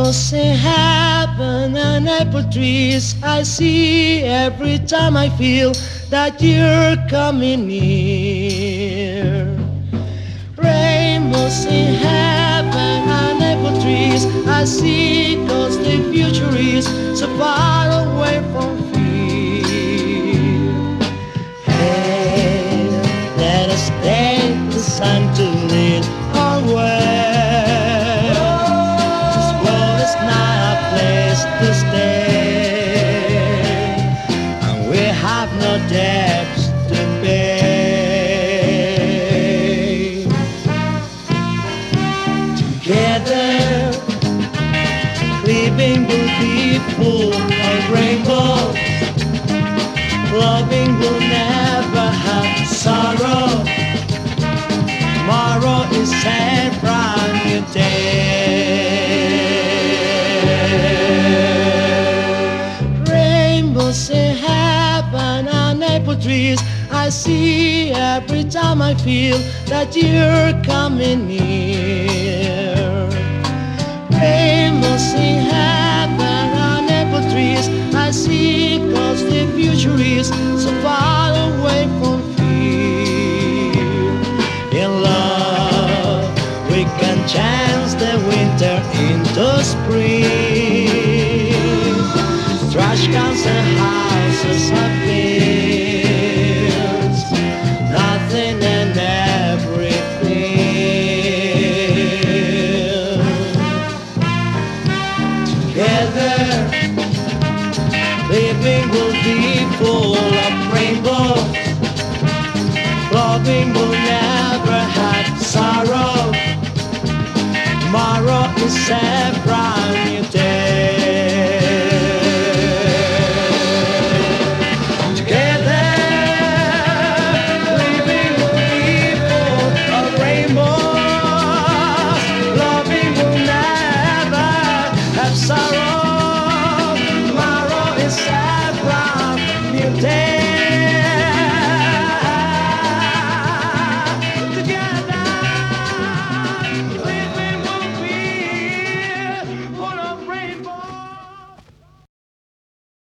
Rainbows in heaven and apple trees I see every time I feel that you're coming near. Rainbows in heaven and apple trees I see, 'cause the future is so far away from fear. Hey, let us take the sun to lead our way. This world is not a place to stay, and we have no debts to pay. Together, living will be full of rainbows. Loving will never have sorrow. Tomorrow is a brand new day. Rainbows in heaven and apple trees I see every time I feel that you're coming near. Rainbows in heaven and apple trees I see, 'cause the future is so far away from fear. In love we can change the winter into spring. Trash cans and houses and fields, nothing and everything. Together, living will be full of rainbows. Loving will never have sorrow. Tomorrow is a bright